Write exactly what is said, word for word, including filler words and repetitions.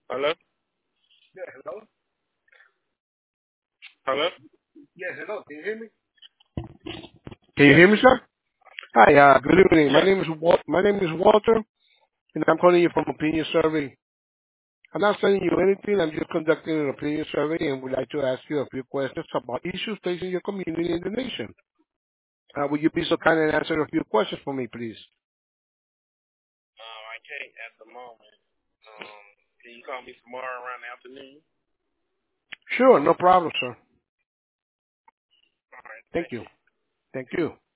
Hello? Yeah, hello? Hello? Yes, hello. Can you hear me? Can you Yes. hear me, sir? Hi, uh, good evening. My Yes. name is Wal- my name is Walter, and I'm calling you from Opinion Survey. I'm not sending you anything. I'm just conducting an opinion survey, and would like to ask you a few questions about issues facing your community and the nation. Uh, would you be so kind and answer a few questions for me, please? Um, I can't at the moment. Um, can you call me tomorrow around the afternoon? Sure, no problem, sir. All right. Thank Thank you. you. Thank you.